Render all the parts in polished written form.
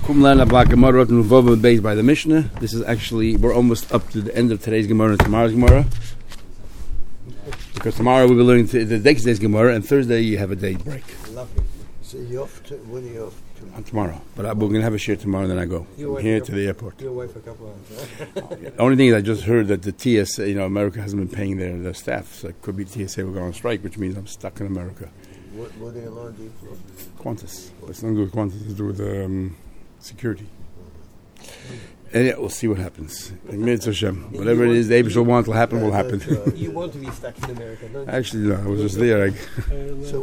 Kumlan Abla Gemara Nuvova based by the Mishnah. This is actually, we're almost up to the end of today's Gemara and tomorrow's Gemara. Because tomorrow we'll be learning the next day's Gemara, and Thursday you have a day break. Lovely. So you're off to, when are you off to? Tomorrow. But we're going to have a share tomorrow, and then I go from here to the airport. You're away for a couple of hours. The only thing is I just heard that the TSA, America hasn't been paying their staff, so it could be TSA will go on strike, which means I'm stuck in America. What airline do you fly? Qantas. It's not good with Qantas, it's to do with security. And yeah, we'll see what happens. Whatever it is the Abishal want will happen, will happen. You want to be stuck in America, don't you? Actually, no, I was just there. So,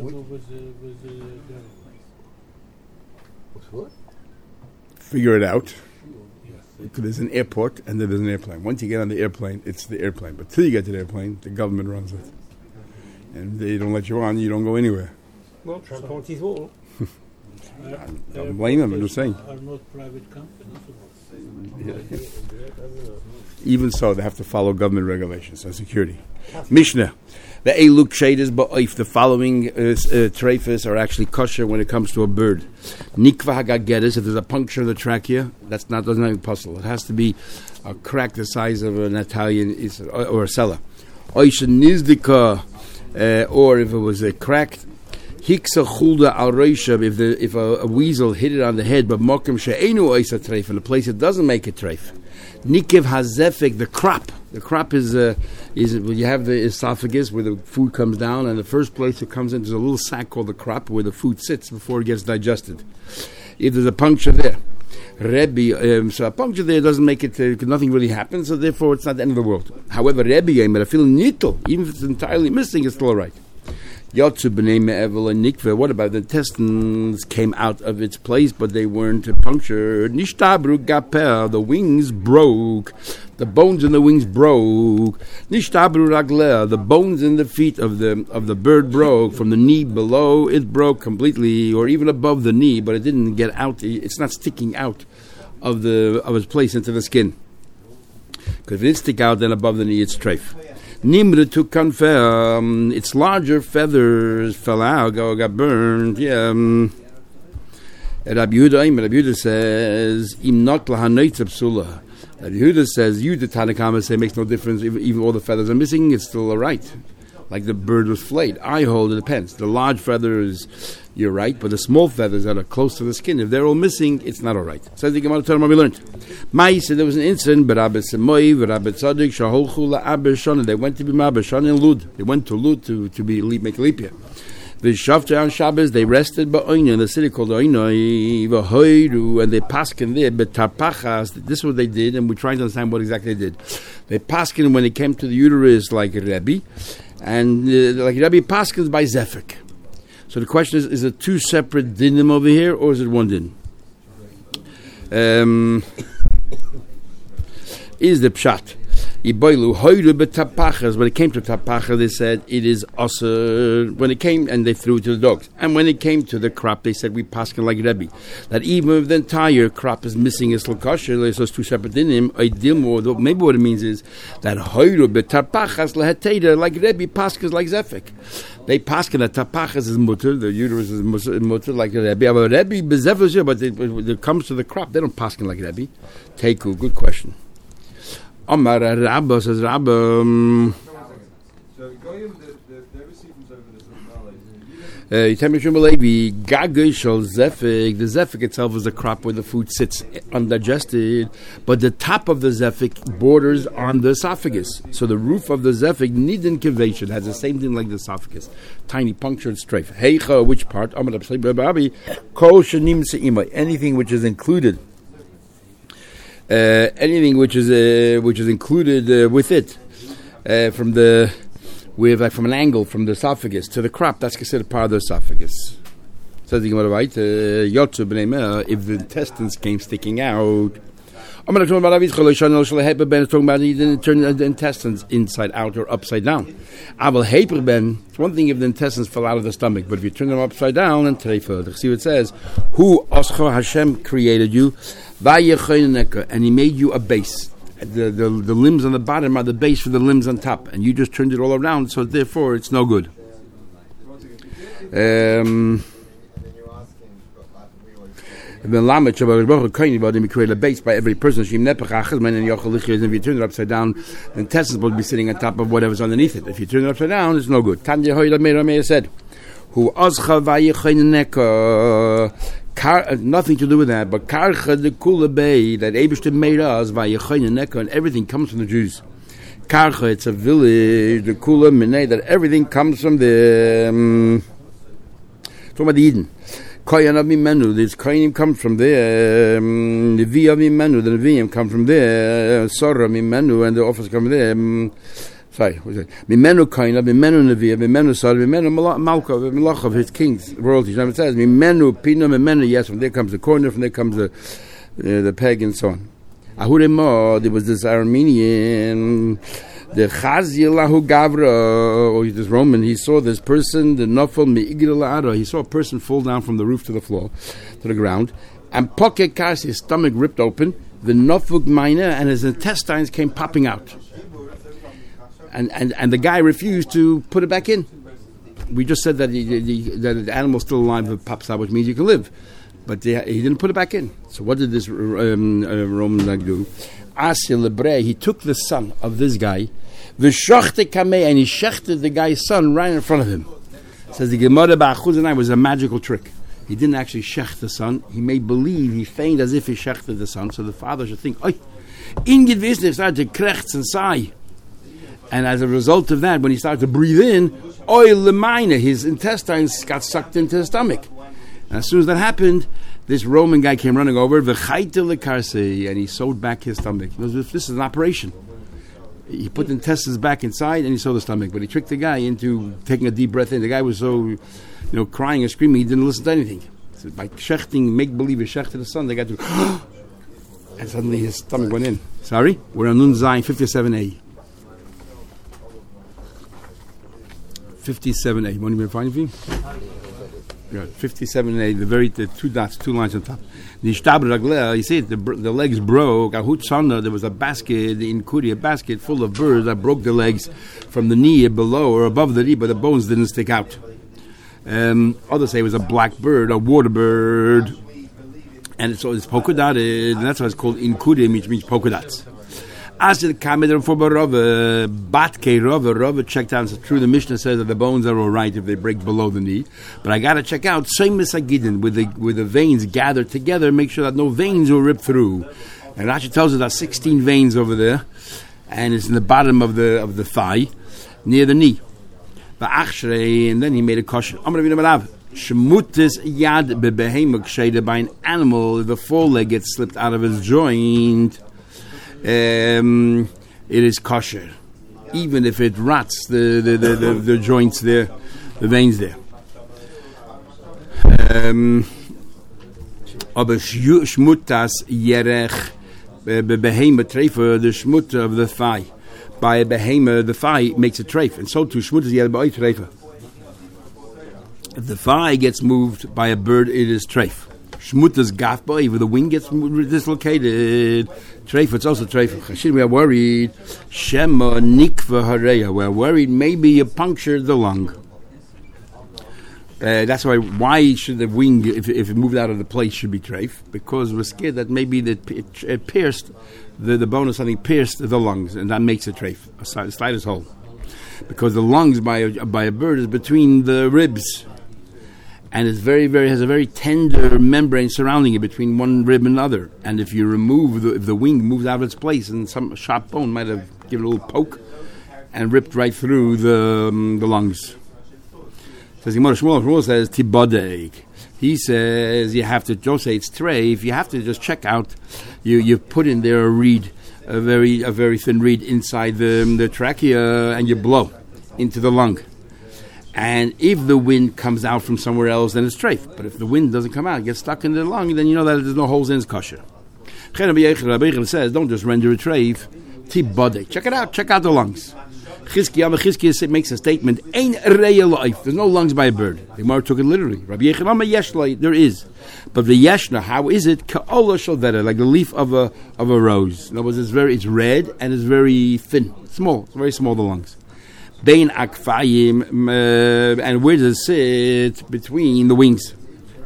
what? Figure it out. Because there's an airport and then there's an airplane. Once you get on the airplane, it's the airplane. But till you get to the airplane, the government runs it. And they don't let you on, you don't go anywhere. Well, Trump wants his wall. I don't blame them, I'm just saying. Are not private companies? Yeah. Even so, they have to follow government regulations and security. Mishnah. The Eluk Shadis Ba'if, the following treifas are actually kosher when it comes to a bird. Nikva Hagageres, if there's a puncture in the trachea, doesn't have a puzzle. It has to be a crack the size of an Italian or a cellar. Oisha Nizdika, or if it was a cracked Hiksa Chulda Al Reisha, if a weasel hit it on the head, but Mokim She'enu Oisa Treif, in a place it doesn't make a treif. Nikiv Hazefik, the crop. The crop is when you have the esophagus where the food comes down, and the first place it comes in, there's a little sac called the crop where the food sits before it gets digested. If there's a puncture there, Rebbe, so a puncture there doesn't make it, nothing really happens, so therefore it's not the end of the world. However, Rebbe, but I feel nittel, even if it's entirely missing, it's still alright. Yotzu b'nei me'evel and nikve. What about the intestines came out of its place, but they weren't punctured? Nishtabru gapel. The wings broke. The bones in the wings broke. Nishtabru ragleh. The bones in the feet of the bird broke. From the knee below, it broke completely, or even above the knee, but it didn't get out. It's not sticking out of its place into the skin. Because if it did stick out, then above the knee, it's treif. Nimra to confirm its larger feathers fell out, got burned. Yeah. Rabbi Yehuda says, "Im not lahanoitz psula." Rabbi Yehuda says, "You the Tanakhama say makes no difference. If even all the feathers are missing, it's still all right. Like the bird was flayed. I hold it depends. The large feathers, you're right, but the small feathers that are close to the skin, if they're all missing, it's not all right." Says the Gemara Torah we learned. Mai said there was an incident, but Rabbi Semoy, Rabbi Tzaddik, Shaholchu la'Abba Shana. They went to be Mabba Shana in Lud. They went to Lud to make a leap year. The Shavta on Shabbos, they rested Ba'oina in the city called Oinoi, V'hoiru, and they paskin there, but Tarpachas. This is what they did, and we're trying to understand what exactly they did. They paskin when they came to the uterus like Rebbe, and like Rebbe paskins by Zefik. So the question is it two separate dinim over here, or is it one din? Is the pshat? When it came to tapacha, they said it is asur. When it came, and they threw it to the dogs. And when it came to the crop, they said we paskin like Rebbe, that even if the entire crop is missing, it's kosher. So it's two separate dinim. Maybe what it means is that hoyru betapachas leheteda like Rebbe paskins like Zefik. They paskin that tapachas is mutter, the uterus is mutter like Rebbe. But Rebbe bezefik, but when it comes to the crop, they don't paskin like Rebbe. Teiku, good question. Amar Rabba says Rabba. So Goyim, they receive from over the Yitem Gaga Shal Zefik. The Zefik itself is a crop where the food sits undigested, but the top of the Zefik borders on the esophagus. So the roof of the Zefik nidin kivation has the same thing like the esophagus, tiny punctured strafe. Heicha, which part? Amar Rabbi Kol Shanim Seimai. Anything which is included. Anything which is included with it, from an angle from the esophagus to the crop, that's considered part of the esophagus. Says the Gemara, right? Yotzu b'nei me'ah, if the intestines came sticking out. I'm talking about you didn't turn the intestines inside out or upside down. It's one thing if the intestines fell out of the stomach, but if you turn them upside down, then treifa. See what it says. Who Hashem created you, and He made you a base. The limbs on the bottom are the base for the limbs on top, and you just turned it all around, so therefore it's no good. The lamet shabav baruch koyin vadim create a base by every person. Shim nepachachas man and yochel lichiyos. If you turn it upside down, the intestines will be sitting on top of whatever's underneath it. If you turn it upside down, it's no good. Tanya Hoyda Meir said, "Who azcha vayichayneka." Nothing to do with that, but karcha the kula bay that Eibishter made us vayichayneka, and everything comes from the Jews. Karcha, it's a village. The kula minay that everything comes from the. Talking about the Eden. Koyan of Mimenu, this Koyanim comes from there. The V of Mimenu, the Nevi'im come from there. Sorah Mimenu, and the office come from there. Sorry, what's that? Mimenu Koyan, Mimenu Nevi'im, Mimenu Sorah, Mimenu Malka, Malach of his kings, royalties. It says Mimenu Pina, Mimenu. Yes, from there comes the corner, from there comes the peg, and so on. Ahurema, there was this Armenian. The Chazilahu Gavra, or this Roman, he saw this person, the Nofel Me'igila'ara, he saw a person fall down from the roof to the floor, to the ground, and Pokekas, his stomach ripped open, the Nofuk Mina, and his intestines came popping out. And the guy refused to put it back in. We just said that that the animal's still alive if it pops out, which means you can live. But he didn't put it back in. So what did this Roman do? He took the son of this guy, and he shechted the guy's son right in front of him. Says the Gemara Ba'achuzanai was a magical trick. He didn't actually shech the son. He made believe, he feigned as if he shechted the son, so the father should think, oi, ingedwissen, started to krechts and sigh. And as a result of that, when he started to breathe in, oi lemina, his intestines got sucked into his stomach. And as soon as that happened, this Roman guy came running over, and he sewed back his stomach. This is an operation. He put the intestines back inside and he sewed the stomach. But he tricked the guy into taking a deep breath in. The guy was so, crying and screaming, he didn't listen to anything. So by shechting, make believe he shechted the son, they got to, and suddenly his stomach went in. Sorry? We're on Nun Zayin 57a. 57a. Want me to find it for you? Yeah, 57a, the two dots, 2 lines on top. The shtab ragleh, you see it, the legs broke. There was a basket in Kuri, a basket full of birds that broke the legs from the knee below or above the knee, but the bones didn't stick out. Others say it was a black bird, a water bird, and so it's polka dotted, and that's why it's called in Kuri, which means polka dots. As it came for Rava, Batke Rava checked out. It's true, the Mishnah says that the bones are all right if they break below the knee. But I got to check out same misagidin with the veins gathered together, make sure that no veins will rip through. And Rashi tells us that 16 veins over there, and it's in the bottom of the thigh, near the knee. And then he made a caution. Shemutis yad bebehemuk by an animal, the foreleg gets slipped out of his joint. It is kosher, even if it rots the joints there, the veins there. Aber shmutas yerech behema treifa, the shmut of the thigh. By a behema, the thigh makes a treif, and so too shmutas yerech by treifa. If the thigh gets moved by a bird, it is treif. Shmutas gafba, if the wing gets dislocated, treif, it's also treif. We are worried. Shema nikva hareya. We are worried maybe you punctured the lung. That's why should the wing, if it moved out of the place, should be treif? Because we're scared that maybe it pierced, the bone or something pierced the lungs, and that makes a treif, a slightest hole. Because the lungs by a bird is between the ribs. And it's has a very tender membrane surrounding it between one rib and another. And if you remove if the wing moves out of its place, and some sharp bone might have given a little poke and ripped right through the lungs. Says Shmuel says tibodeg. He says you have to don't say it's treif. You have to just check out. You put in there a reed, a very thin reed inside the trachea, and you blow into the lung. And if the wind comes out from somewhere else, then it's treif. But if the wind doesn't come out, it gets stuck in the lung, then you know that there's no holes in it's kosher. Rabbi Yechon says, don't just render a treif. Tibodek. Check it out. Check out the lungs. Chizkiah makes a statement, Ein reya life. There's no lungs by a bird. The Gemara took it literally. Rabbi Yechon yesh, there is. But the yeshna, how is it? Ka'ola shalvera, like the leaf of a rose. In other words, it's red and it's very thin. Small. It's very small, the lungs. Bein akfayim, and where does it sit? Between the wings.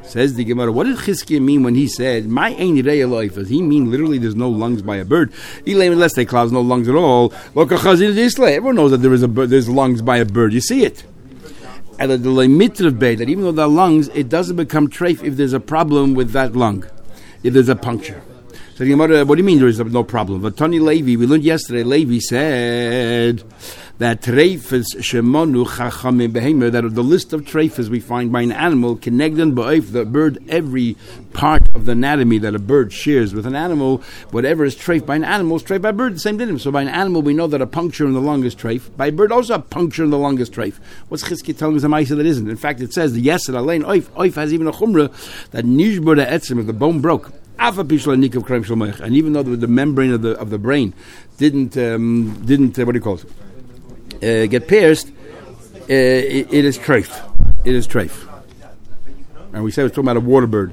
Says the Gemara, what did Chizkiah mean when he said, "My ein rei life"? Does he mean literally there's no lungs by a bird? Unless they clouds no lungs at all. Everyone knows that there's lungs by a bird. You see it. And that even though there are lungs, it doesn't become treif if there's a problem with that lung, if there's a puncture. So the Gemara, what do you mean there is no problem? But Tony Levi, we learned yesterday, Levi said that treifes shemonu chachamim behemer, that of the list of treifes we find by an animal, connected ba'if, the bird, every part of the anatomy that a bird shares with an animal, whatever is treif by an animal is treif by a bird, the same dinim. So by an animal we know that a puncture in the lung is treif. By a bird also a puncture in the lung is treif. What's Chizkiah telling us a ma'isa that isn't? In fact, it says the yesed alein oif has even a chumrah that nishbur etzim, if the bone broke. And even though the membrane of the brain didn't what do you call it? Get pierced, it is treif. It is treif. And we said we're talking about a water bird,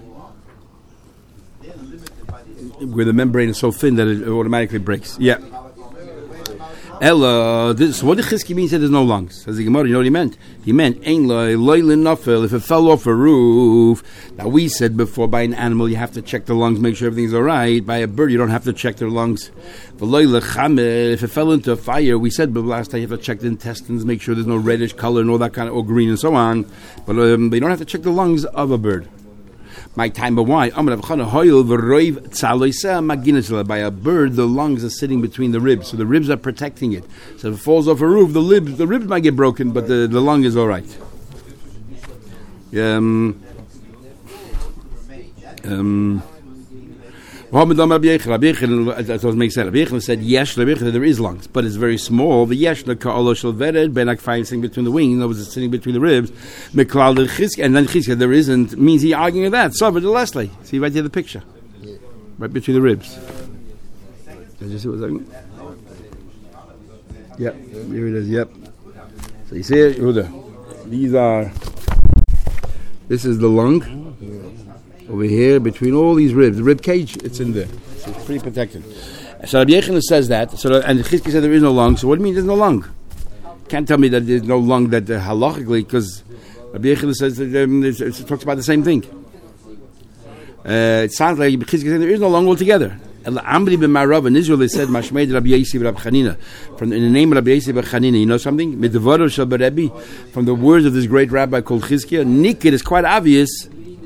where the membrane is so thin that it automatically breaks. Yeah. Ella, so what did Chizkiah mean? He said there's no lungs. Says the Gemara, you know what he meant? He meant ein loylin nafel. If it fell off a roof, now we said before by an animal you have to check the lungs, make sure everything's all right. By a bird you don't have to check their lungs. If it fell into a fire, we said last time you have to check the intestines, make sure there's no reddish color and all that kind of, or green and so on. But you don't have to check the lungs of a bird. My time, but why? By a bird, the lungs are sitting between the ribs, so the ribs are protecting it. So if it falls off a roof, the ribs might get broken, but the lung is all right. Rabbi Yechon said, yes, there is lungs, but it's very small. The yeshna ka'olo shel vered, benak sitting between the wings, in other words, it's sitting between the ribs. And then Chizkiah, there isn't, means he arguing with that. So, but Leslie, see right there the picture. Right between the ribs. Did you see what's happening? Yep, here it is, yep. So you see it, Yehuda. This is the lung. Over here, between all these ribs, the rib cage, it's in there. So it's pretty protected. So Rabbi Yechon says that, and Chizkiah said there is no lung. So what do you mean there's no lung? Can't tell me that there's no lung that halachically, because Rabbi Yechon says that, it talks about the same thing. It sounds like Chizkiah said there is no lung altogether. Amri b'marav in Israel they said Mashmeid Rabbi Yossi Rabbi Chanina, from in the name of Rabbi Yossi Rabbi Chanina. You know something? Midvaro shel Rebbe, from the words of this great rabbi called Chizkiah. Nikid is quite obvious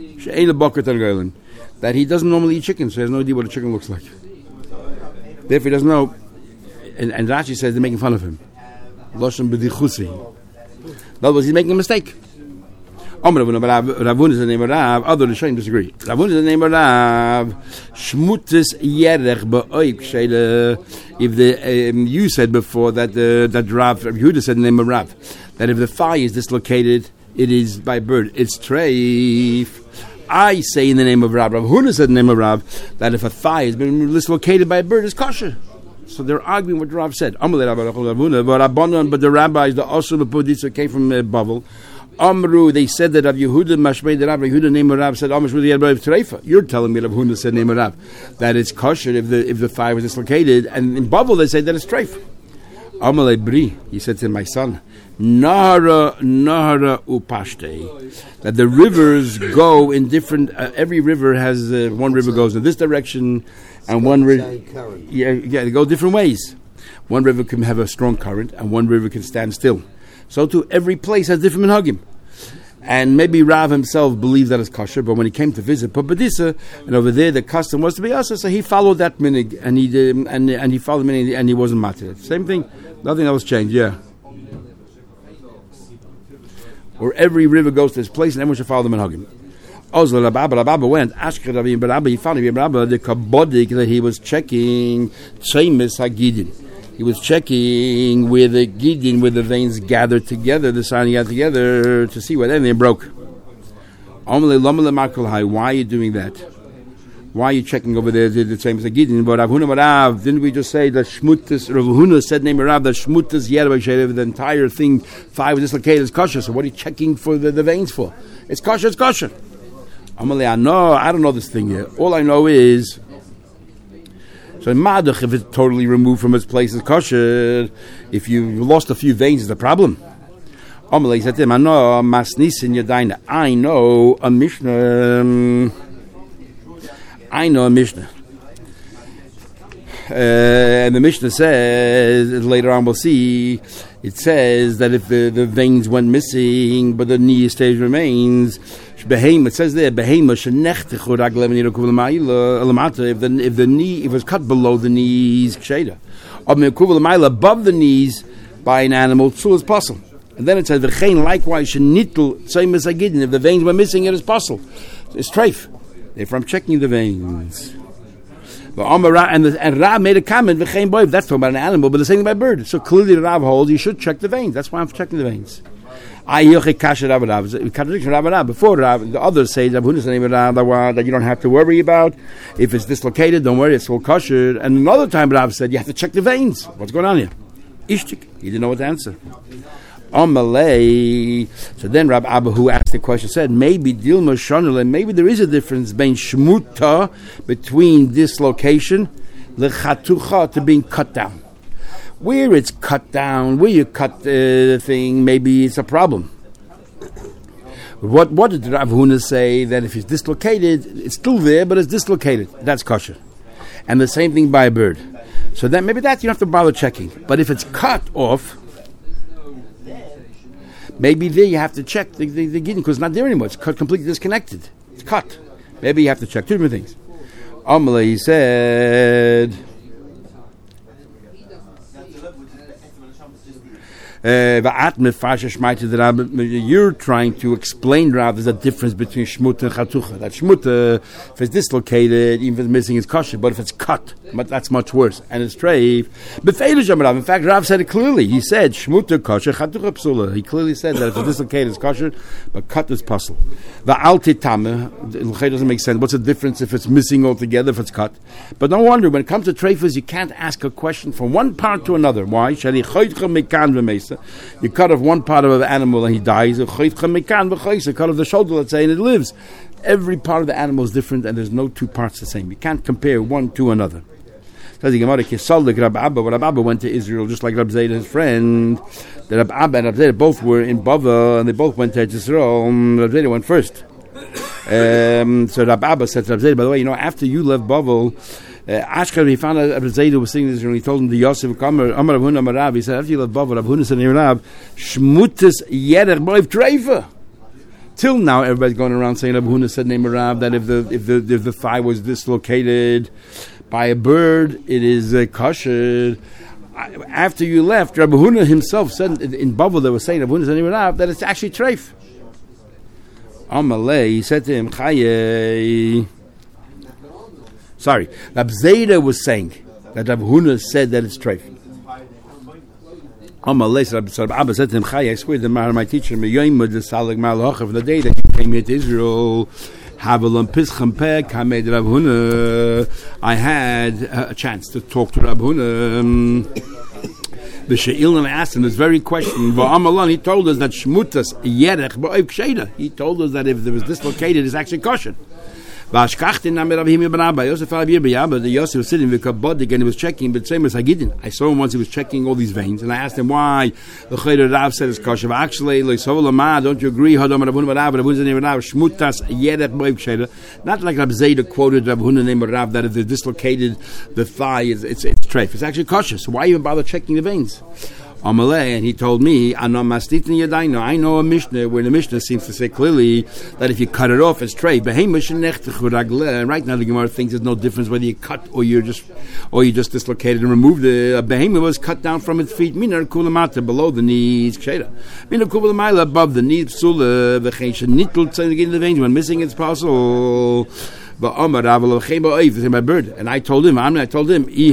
that he doesn't normally eat chicken, so he has no idea what a chicken looks like. Therefore, he doesn't know. And Rashi says they're making fun of him. Loshem b'dichusi. In other words, he's making a mistake. Ravun is the name of Rav. Other Rishonim disagree. Ravun is the name of Rav. Shmutis yerech ba'oik sheila. If you said before that Rav Yehuda said the name of Rav, that if the thigh is dislocated, it is by bird. It's treif. I say in the name of Rav Huna said in the name of Rav, that if a thigh has been dislocated by a bird, it's kosher. So they're arguing what Rav said. But the rabbis, the Osur Lepuditza came from Bavel. Amru, they said that Rav Yehuda Mashmei, the Rav Yehuda name of Rav said, you're telling me Rav Huna said name of Rav, that it's kosher if the thigh was dislocated. And in Bavel they say that it's treif. Amalei Bri, he said to my son, Nahara upashte, that the rivers go in different. Every river has one river goes in this direction, and one river, they go different ways. One river can have a strong current, and one river can stand still. So too, every place has different minhagim. And maybe Rav himself believed that it's kosher, but when he came to visit Pumbedisa, and over there the custom was to be usher, so he followed that minig, and he did, and he followed minig, and he wasn't matir. Same thing, nothing else changed. Yeah. Or every river goes to this place, and everyone should follow the minhagim. Also, Rabba went. Ashker Rabbi Rabba, he found Rabba the kabodik that he was checking Tzemis Hagidin. He was checking where the gidin, where the veins gathered together, the sign gathered together, to see whether anything broke. Why are you doing that? Why are you checking over there the same as the gidin? But Rav Huna, didn't we just say that Shmutas, Rav Huna said name of Rav, that Shmutas Yerba, the entire thing, thigh was dislocated, is kosher. So what are you checking for the veins for? It's kosher, it's kosher. I don't know this thing yet. All I know is, so in Madach, if it's totally removed from its place, it's kosher. If you lost a few veins, it's a problem. Amalei said to him, I know Masnisin Yadaina. I know a Mishnah. And the Mishnah says, later on we'll see, it says that if the veins went missing, but the knee stage remains, it says there, if the knee, if it was cut below the knees, above the knees by an animal, so is possible. And then it says, likewise, if the veins were missing, it is possible. It's treif. Therefore, I'm checking the veins. And Rav made a comment, that's talking about an animal, but the same thing about bird. So clearly the Rav holds you should check the veins. That's why I'm checking the veins. Before Rav, the others say that you don't have to worry about. If it's dislocated, don't worry, it's all kosher. And another time Rav said you have to check the veins. What's going on here? Ishtik. He didn't know what to answer. On Malay, so then Rabbi Abba, who asked the question, said maybe Dilma Shonule, maybe there is a difference between shmuta, between dislocation, lechatucha, to being cut down. Where it's cut down, where you cut the thing, maybe it's a problem. What did Rav Huna say? That if it's dislocated, it's still there, but it's dislocated. That's kosher. And the same thing by a bird. So then maybe that you don't have to bother checking. But if it's cut off, maybe there you have to check the gidin because it's not there anymore. It's cut, completely disconnected. It's cut. Maybe you have to check two different things. Amalei said, you're trying to explain, Rav, there's a difference between shmut and chatucha. That shmut, if it's dislocated, even if it's missing, it's kosher. But if it's cut, that's much worse. And it's treif. In fact, Rav said it clearly. He said shmut kosher, chatucha psula. He clearly said that if it's dislocated, it's kosher, but cut is puzzle. The altitame, it doesn't make sense. What's the difference if it's missing altogether, if it's cut? But don't wonder, when it comes to treifas, you can't ask a question from one part to another. Why? You cut off one part of an animal and he dies. You cut off the shoulder, let's say, and it lives. Every part of the animal is different, and there's no two parts the same. You can't compare one to another. Says the Gemara, Rabbi Abba went to Israel just like Rabbi Zayda, his friend. The Rabbi Abba and Rabbi Zayda both were in Bava, and they both went to Israel. Rabbi Zayda went first. So Rabbi Abba said to Rabbi Zayda, by the way, after you left Bavel, Ashkar, he found out Rabbi Zayda was singing this, and he told him the Yosef Amar Rav Huna Amar Rav. He said, after you left Bavel, Rav Huna said, Rav, Shmutis Yerech Boiv Treifa. Till now, everybody's going around saying Rabbi Huna said, name Rav, that if the thigh was dislocated by a bird, it is kosher. After you left, Rabbi Huna himself said in Bavel, they were saying Rabbi Huna said, name Rav, that it's actually treif. Amalei, he said to him, Chaye. Sorry, Rabbi Zayda was saying that Rabbi Huna said that it's treif. Amalei, so Rabbi Abba said to him, Chaye, I swear to my teacher, from the day that you came here to Israel, I had a chance to talk to Rabbi Huna. The She'il, I asked him this very question. He told us that Shmutas Yerech Ba'oiv Ksheida. He told us that if it was dislocated, it's actually kosher. The Yosef was sitting with Kabbadik and he was checking, but same as Hagidin. I saw him once, he was checking all these veins, and I asked him why the Chayr Rav said it's kosher. Actually, don't you agree? Not like Rab Zayda quoted Rab Huna name of Rav that if they dislocated the thigh, it's treif. It's actually kosher. So why even bother checking the veins? Amalei, and he told me, I know a Mishnah where the Mishnah seems to say clearly that if you cut it off, it's treif. Right now the Gemara thinks there's no difference whether you cut or you just dislocated and removed it. A behemoth was cut down from its feet, below the knees, above the knees, when missing it's possible. But Amar Rav my bird, and I told him, Rav said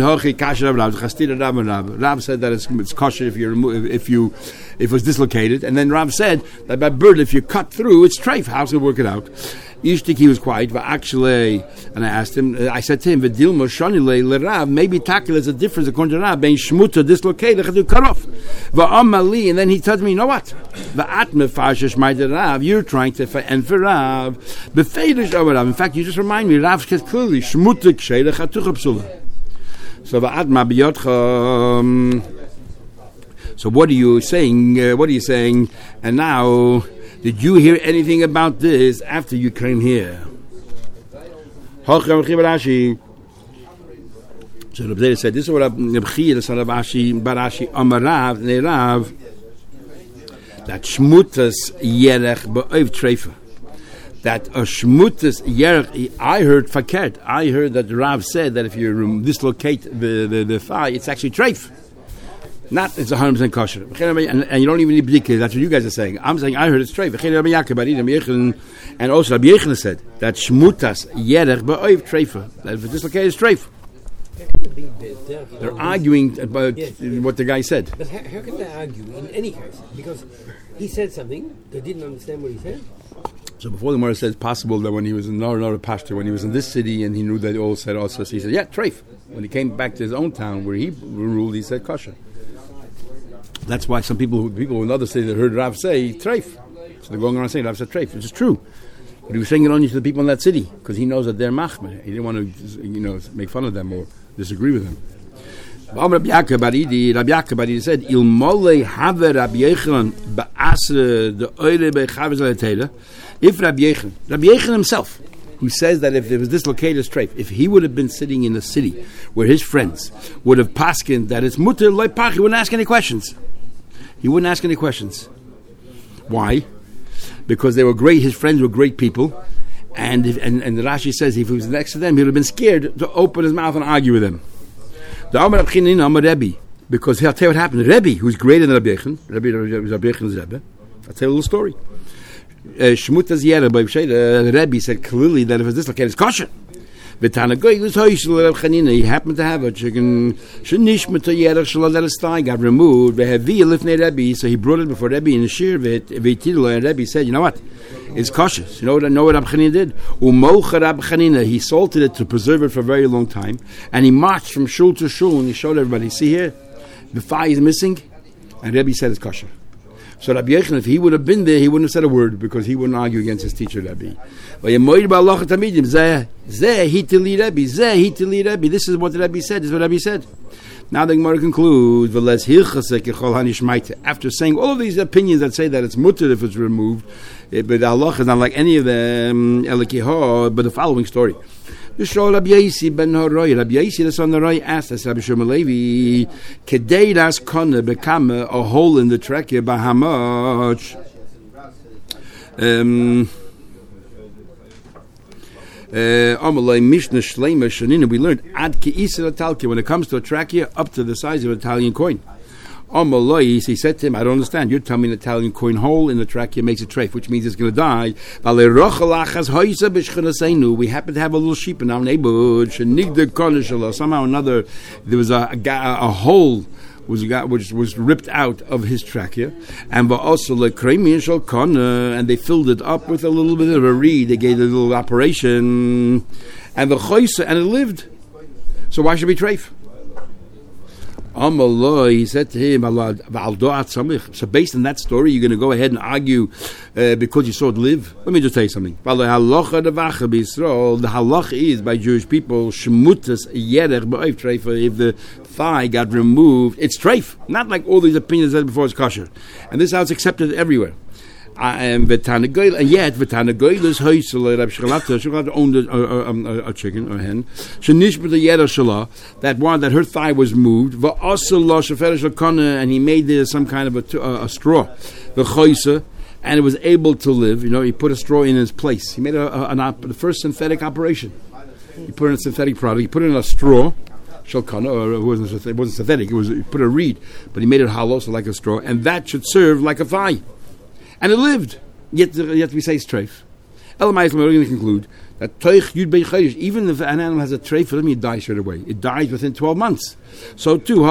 that it's kosher if it was dislocated, and then Rav said that by bird, if you cut through, it's treif. How's it work it out? Ishtik, he was quiet, but actually, and I asked him, I said to him, V'dilma shonile l'Rav, maybe takil is a difference according to Rav, bein shmuta dislocated, to cut off. V'amali, and then he told me, you know what? V'atme fashish ma'id Rav, you're trying to, and for Rav, b'feidish over Rav. In fact, you just remind me, Rav says clearly, shmuta k'sheirech ha'tucha psula. So v'atma b'yotcha, So what are you saying? And now, did you hear anything about this after you came here? So Reb Zera said, this is what Reb Chia, the son of Barashi, Amarav, Nerav, that Shmutas Yerech Ba'oiv Treifa. That a Shmutas Yerech, I heard Fakert. I heard that Rav said that if you dislocate the thigh, it's actually treif. Not it's 100% kosher. And you don't even need bdika. That's what you guys are saying. I'm saying I heard it's treif. And also Rabbi Yechon said that Shmutas Yerech Ba'oiv Treifa. That if it's dislocated, it's treif. They're arguing about what the guy said. But how can they argue in any case? Because he said something, they didn't understand what he said. So before the Gemara said it's possible that when he was in Nora Pashto, when he was in this city and he knew that they all said also, so he said, yeah, treif. When he came back to his own town where he ruled, he said kosher. That's why some people in other cities that heard Rav say treif. So they're going around saying Rav said treif, which is true. But he was saying it only to the people in that city because he knows that they're machmer. He didn't want to, make fun of them or disagree with them. Rabbi Yaakov said, "Il mole have Rabbi Yechon ba'asre the oire bechaves le'teila." If Rabbi Yechon himself, who says that if there was dislocated treif, if he would have been sitting in the city where his friends would have paskined that it's mutter lo'pach, he wouldn't ask any questions. Why? Because they were great. His friends were great people, and the Rashi says if he was next to them, he would have been scared to open his mouth and argue with them. The Amar Abchinin, Amar Rebbe, because he'll tell you what happened. Rebbe, who's greater than Rabbi Yechon, Rabbi Yechon's Rebbe, I'll tell you a little story. Shmutas Yerech Ba'oiv Treifa, Rebbe said clearly that if it's dislocated, it's kosher. He happened to have a chicken. That his thigh got removed. So he brought it before Rebbe in the shir. And Rebbe said, you know what? It's cautious. You know what Rab Chanina did? He salted it to preserve it for a very long time. And he marched from shul to shul and he showed everybody, see here, the thigh is missing. And Rebbe said it's kosher. So Rabbi Yechon, if he would have been there, he wouldn't have said a word because he wouldn't argue against his teacher, Rabbi. This is what the Rabbi said. This is what Rabbi said. Now the Gemara concludes, after saying all of these opinions that say that it's mutter if it's removed, but Allah is not like any of them, but the following story. Rabbi Yaisi the son of Roy, asked us, Rabbi Shmuel Levi, Kedei das konne become a hole in the trachea by how much? We learned ad ke'isa talke when it comes to a trachea up to the size of an Italian coin. He said to him, I don't understand. You're telling me an Italian coin hole in the trachea makes it treif, which means it's going to die. We happen to have a little sheep in our neighborhood. Somehow or another, there was a hole which was ripped out of his trachea, and they filled it up with a little bit of a reed. They gave it a little operation, and it lived. So why should it be treif? He said to him, so based on that story, you're going to go ahead and argue because you saw it live? Let me just tell you something. The halach is by Jewish people, shmutas yerech ba'oiv treifa. If the thigh got removed, it's treif. Not like all these opinions that before it's kosher. And this is how it's accepted everywhere. And yet V'tana Goyles Hoysel Rab Shchalata owned a chicken or a hen. Shenish with the Yera Shalah, that one that her thigh was moved. And he made some kind of a straw, the Choysa, and it was able to live. He put a straw in its place. He made the first synthetic operation. He put in a synthetic product. He put in a straw. Shalkana, or it wasn't synthetic. He put a reed, but he made it hollow, so like a straw, and that should serve like a thigh. And it lived. Yet we say it's treif. Elamais, we're going to conclude that toich yud bei chodesh, even if an animal has a treif, it doesn't mean it dies straight away. It dies within 12 months. So too,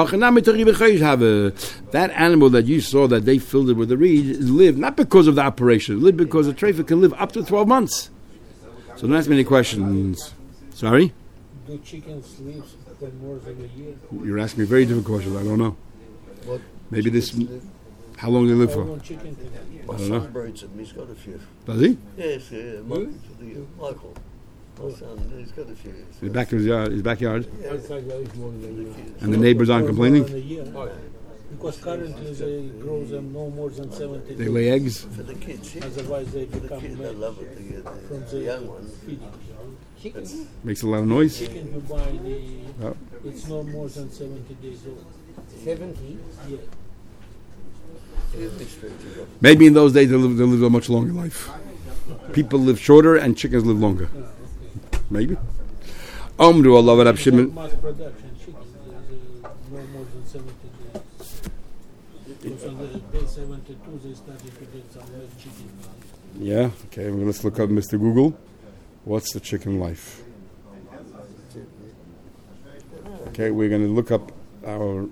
that animal that you saw that they filled it with the reed lived not because of the operation, it lived because the treif can live up to 12 months. So don't ask me any questions. Sorry? Do chickens live more than a year? You're asking me very difficult questions. I don't know. Maybe this. How long do they live for? My son breeds him. He's got a few. Does he? Yes, Michael. My son, he's got a few. He's back in his backyard. Yeah. And the neighbors aren't complaining? Because currently they grow them no more than 70 They lay eggs. For the kids, yeah. Otherwise they For the become kids, they love it. from The the young ones. feeding. Chicken. Makes a lot of noise. Chicken you buy, Oh. it's no more than 70 days old. 70. Yeah. Maybe in those days they lived a much longer life. People live shorter and chickens live longer. Maybe. Omru Allah Rab Shimon. Mass production chicken is no more than 70 days. Because on the day 72 they started to get some less chicken. Yeah. Okay. Well, let's look up Mr. Google. What's the chicken life? Okay, we're going to look up our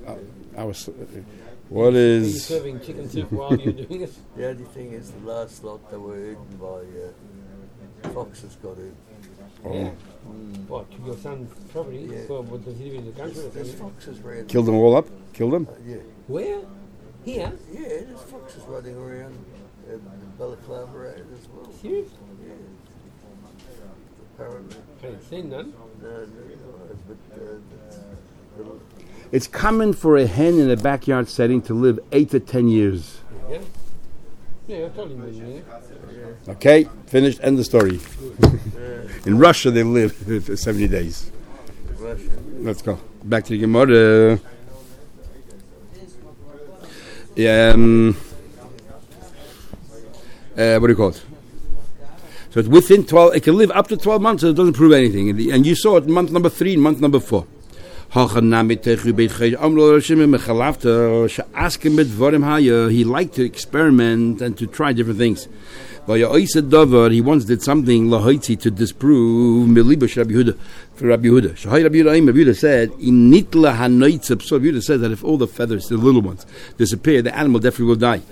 what Are you is serving chicken soup while you're doing it? The only thing is the last lot that were eaten by foxes got eaten. What, your son's property? Yeah. Well, what does he live in the country? There's foxes around. killed them all up? Killed them? Yeah. Where? Here? Yeah, there's foxes running around the Balaclava area as well. Serious? Yeah. Apparently. I ain't seen none. No, but It's common for a hen in a backyard setting to live 8 to 10 years. Yeah? Yeah, I told him that, yeah. Okay, finished. End the story. In Russia, they live for 70 days. Russia. Let's go back to the Gemara. What do you call it? So it's within 12. It can live up to 12 months, so it doesn't prove anything. And you saw it month number 3 and month number 4. He liked to experiment and to try different things. He once did something to disprove for Rabbi Yehuda. Rabbi Yehuda said, so Rabbi Yehuda said that if all the feathers, the little ones, disappear, the animal definitely will die.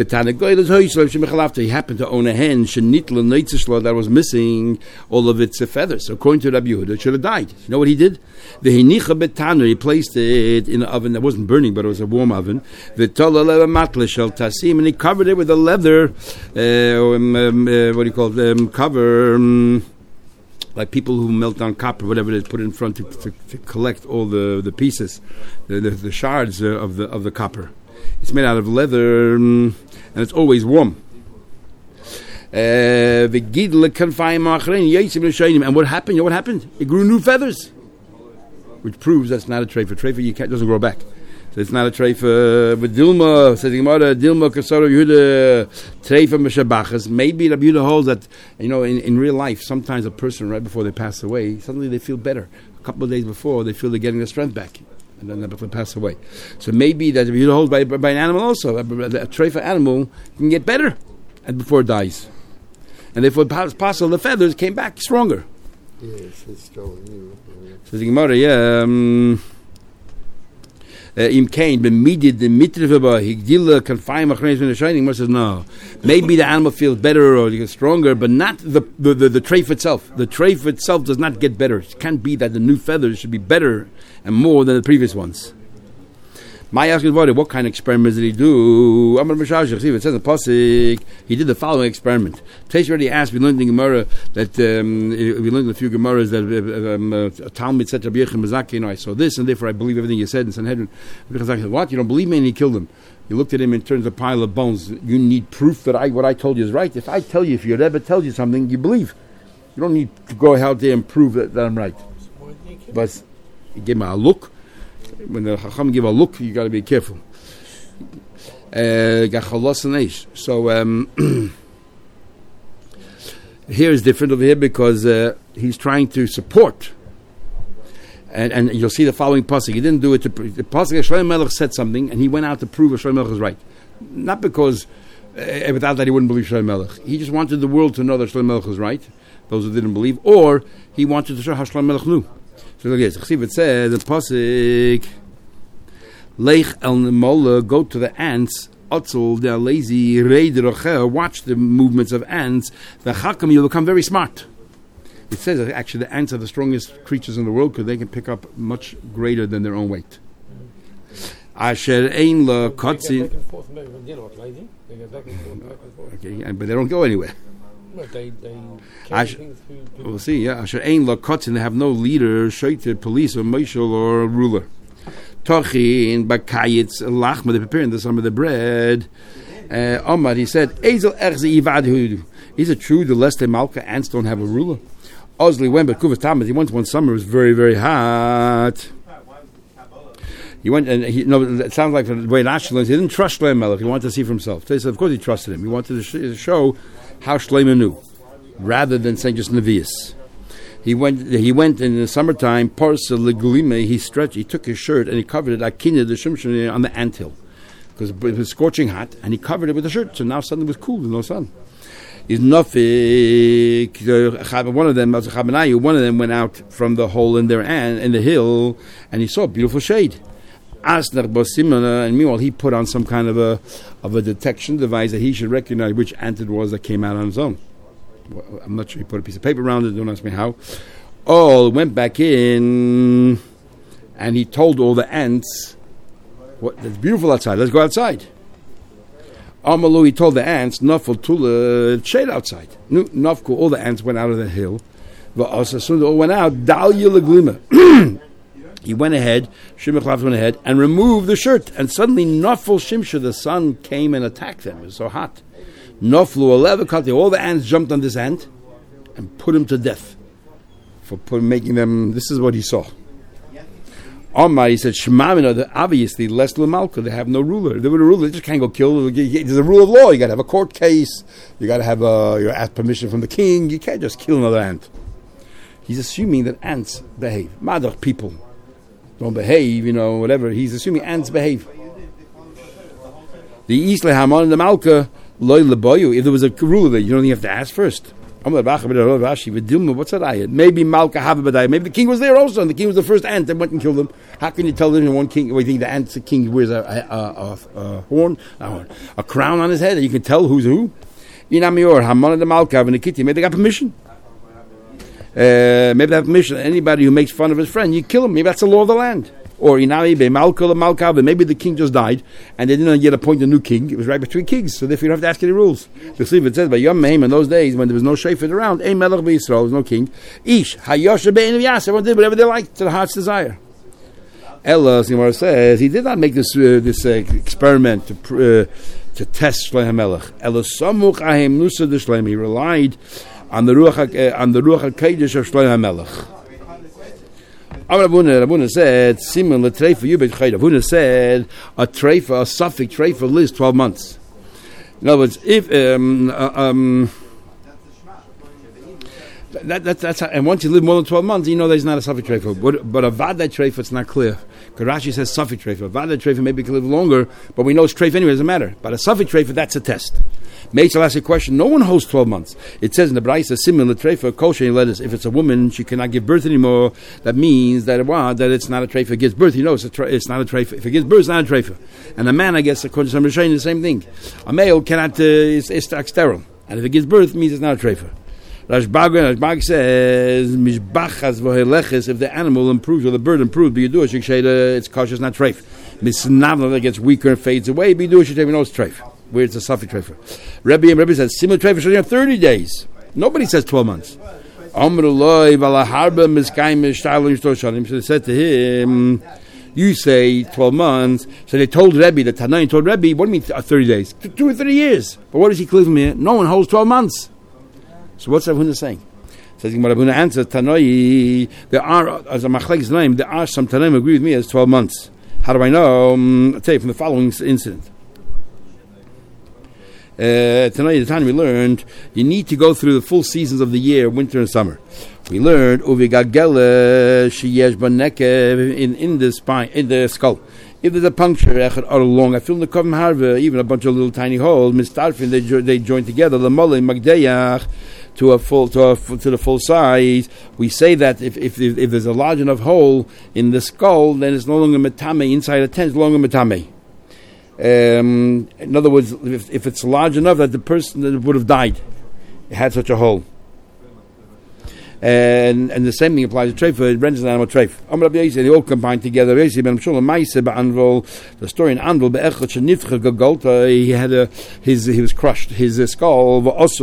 He happened to own a hen that was missing all of its feathers. So according to Rabbi Yehuda, it should have died. You know what he did? He placed it in an oven that wasn't burning, but it was a warm oven. And he covered it with a leather, what do you call it? Cover. Like people who melt down copper, whatever it is, put it in front to collect all the pieces, the shards of the copper. It's made out of leather, and it's always warm. And what happened? You know what happened? It grew new feathers, which proves that's not a treifa. Treifa doesn't grow back. So it's not a treifa. But Dilma, says the Gemara, Dilma Kasara Yehuda treifa meshabachas. Maybe Rabbi Yehuda holds that, in real life, sometimes a person right before they pass away, suddenly they feel better. A couple of days before, they feel they're getting their strength back, and then before they pass away. So maybe that Rabbi Yehuda holds by an animal also. A treifa animal can get better and before it dies, and therefore possible the feathers came back stronger. Yes, it's strong. So the Gemara, Im Kain bemidid the mitrivaba higdila confine machreis when the shining. Says no, maybe the animal feels better or gets stronger, but not the treif itself. The treif itself does not get better. It can't be that the new feathers should be better and more than the previous ones. My asking what kind of experiments did he do? Amar Meshashach, see, it says in the pasuk, he did the following experiment. Teish already asked, we learned in Gemara that, we learned in a few Gemaras that Talmud said to Rabbi Yechim Mazaki, I saw this, and therefore I believe everything you said in Sanhedrin. Rabbi Yechim said, what? You don't believe me? And he killed him. He looked at him and turned to a pile of bones. You need proof that what I told you is right. If I tell you, if your Rebbe tells you something, you believe. You don't need to go out there and prove that I'm right. But he gave him a look. When the Chacham give a look, you got to be careful. So here is different over here because he's trying to support, and you'll see the following pasuk. He didn't do it to the pasuk. Shlomo Melech said something, and he went out to prove that Shlomo Melech is right. Not because without that he wouldn't believe Shlomo Melech. He just wanted the world to know that Shlomo Melech was right. Those who didn't believe, or he wanted to show how Shlomo Melech knew. So yes, it says the pasuk, Leich el Nemola, go to the ants. Otzel, they're lazy. Watch the movements of ants. The Chakam, you'll become very smart. It says that actually the ants are the strongest creatures in the world because they can pick up much greater than their own weight. Asher ein la kotzin. Okay, but they don't go anywhere. They carry things through. We'll see. Yeah, Asher ein la kotzin. They have no leader, shaitir, police, or mashal, or ruler. Tochin bakayitz lachma. They're preparing some of the bread. Omar, he said, Ezel erze ivadhudu. Is it true the Leste Malka ants don't have a ruler? Ozli went, but Kuvas Tamas, he went one summer, it was very, very hot. He went, and it sounds like the way Rashi learns, he didn't trust Shlomo Melech, he wanted to see for himself. So he said, of course he trusted him. He wanted to show how Shlomo knew, rather than saying just Nevi'us. He went in the summertime, Parsa Legulime, he took his shirt and he covered it, Akina the Shimshon, on the anthill. Because it was scorching hot, and he covered it with a shirt, so now suddenly it was cool, no sun. Is Nafik, one of them went out from the hole in the hill, and he saw a beautiful shade. And meanwhile, he put on some kind of a detection device that he should recognize which ant it was that came out on his own. Well, I'm not sure. He put a piece of paper around it. Don't ask me how. Went back in, and he told all the ants, "What? It's beautiful outside. Let's go outside." Amalu, he told the ants, Nafal Tula, shade outside. Nafku, all the ants went out of the hill. But as soon as they all went out, Dalya Laglima. He went ahead, Shimachlav went ahead, and removed the shirt. And suddenly, Nafal Shimsha, the sun came and attacked them. It was so hot. Naflu, 11 all the ants jumped on this ant and put him to death for making them. This is what he saw. Omar, he said, Shemamina, obviously, less Lamalka, they have no ruler. They were a ruler, they just can't go kill. There's a rule of law. You got to have a court case. You got to have you ask permission from the king. You can't just kill another ant. He's assuming that ants behave. Madach people don't behave, whatever. He's assuming ants behave. The Isle Haman and the Malka, Loy Leboyu, if there was a ruler, you don't even have to ask first. Maybe Malka Havabadai. Maybe the king was there also, and the king was the first ant that went and killed him. How can you tell them one king? You think the ant's the king wears a crown on his head, and you can tell who's who? Inamior Haman the Malka and the Kitty. Maybe they got permission. Maybe they have permission. Anybody who makes fun of his friend, you kill him. Maybe that's the law of the land. Or maybe the king just died and they didn't yet appoint a new king. It was right between kings, so therefore you don't have to ask any rules. The Siva says by Yom Meim in those days when there was no shayfet around, Ein Melech b'Yisrael, there was no king. Ish Hayosha be'en Yas, everyone did whatever they liked to the heart's desire. Ella, Simar says, he did not make this experiment to test Shlomo Melech. Ella Samuch Ahem Nusa de Shlomo. He relied on the Ruach HaKodesh of Shlomo Melech. Rabuna said, Simon l'treifa yubet chayda. Rabuna said, a suffix treifa lives 12 months. In other words, if that's how, and once you live more than 12 months, you know there's not a suffix treifa. But a vadai treifa, it's not clear. Because Rashi says suffix treifa. A vadai treifa maybe can live longer, but we know it's treifa anyway, it doesn't matter. But a suffix treifa, that's a test. Meitzel asks a question. No one holds 12 months. It says in the Braisa, similar treifa, kosher lettuce. If it's a woman, she cannot give birth anymore. That means that it's not a treifa. It gives birth. It's not a treifa. If it gives birth, it's not a treifa. And a man, I guess, according to some Rishonim, the same thing. A male cannot is sterile, and if it gives birth, it means it's not a treifa. Rashbag says, Mishbachas v'heleches, if the animal improves or the bird improves, it's kosher, it's not treif. Misnavla that gets weaker and fades away, b'yiduah we know it's treif. Where it's a suffix treifa. Rebbe says similar treifa should have 30 days. Nobody says 12 months. So they said to him, you say 12 months. So they told Rebbe, the Tanaim told Rebbe, what do you mean 30 days? 2 or 3 years. But what does he clear from here? No one holds 12 months. So what's Rabuna saying? Says Rabuna answers, Tanoi, there are, as a machlekes name, there are some Tanaim agree with me as 12 months. How do I know? I'll tell you from the following incident. Tonight, the time we learned, you need to go through the full seasons of the year, winter and summer. We learned uvigagele sheyesh baneke in the spine, in the skull. If there's a puncture, or long, I feel the kovim harve, even a bunch of little tiny holes. Mistarfin, they join together. The mole magdeyach to the full size. We say that if there's a large enough hole in the skull, then it's no longer metame inside a tent. It's no longer metame. In other words, if it's large enough that the person would have died, it had such a hole. And the same thing applies to treifa. It renders an animal treifa. They all combine together. The story in Anvil, he was crushed. His skull.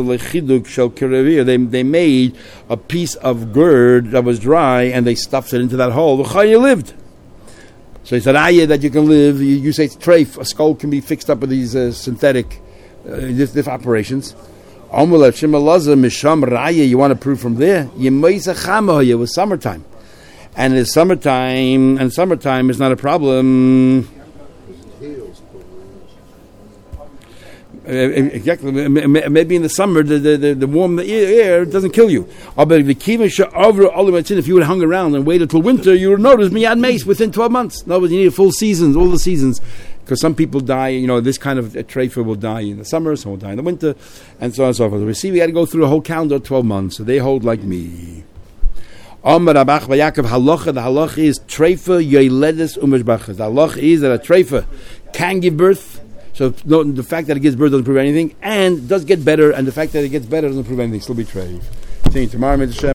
They made a piece of gourd that was dry and they stuffed it into that hole. He lived. So So it's a raya that you can live. You say it's treif. A skull can be fixed up with these synthetic different operations. Amulat shemalaza misham raya. You want to prove from there? Yemeisa chama. It was summertime, and it's summertime, and summertime is not a problem. Exactly. Maybe in the summer, the warm air doesn't kill you. If you would have hung around and waited till winter, you would notice miyad meis within 12 months. No, you need full seasons, all the seasons, because some people die. This kind of treifa will die in the summer, some will die in the winter, and so on and so forth. We see we had to go through a whole calendar of 12 months, so they hold like me. Amar Rabach Vayakov halacha. The halacha is treifa yoyledes umeshbachas. The halacha is that a treifa can give birth. So the fact that it gives birth doesn't prove anything, and does get better, and the fact that it gets better doesn't prove anything. Still be treif. See you tomorrow, Mitzvah.